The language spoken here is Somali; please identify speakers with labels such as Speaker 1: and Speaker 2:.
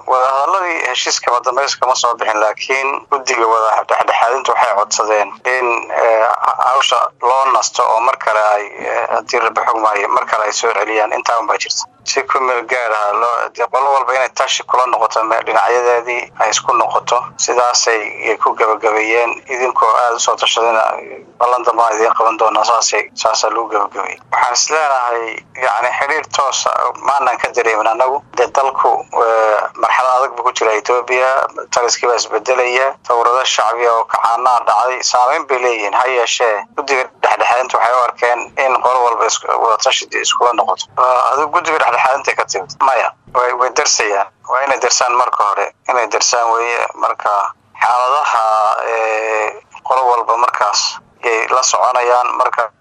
Speaker 1: wadahadalladii heshiiska wadameyska ma soo bixin laakiin guddiga wada dhexdhexaadintu waxay codsadeen in hawsha loo nasto oo mar kale ay hadii la xugmaayo mar kale ay soo celiyaan inta un baa jirta si ku meel gaar ah loo qolo walba inay tashi kula noqoto dhinacyadeedii ay isku noqoto sidaasay ku gabagabeeyeen idinkoo aad u soo tashadeen balanta ma idin qaban doona saasa loo gabagabeeyay waxaan isleenahay yani xiriir toos maanan ka dareemin anagu dalku marxalad adag ku jira Ethiopia taliskiiba isbedelaya tawrada shacbiga oo kacaana dhacday saameyn bay leeyihiin ha yeeshee guddiga dhexdhexaadintu waxay u arkeen in qolo walba wada tashi isku noqoto adigu guddiga dhexdhexaadinta ka timid maya way darsayaan waa inay darsaan marka hore inay darsaan weeye marka xaaladaha qolo walba markaas ay la soconayaan marka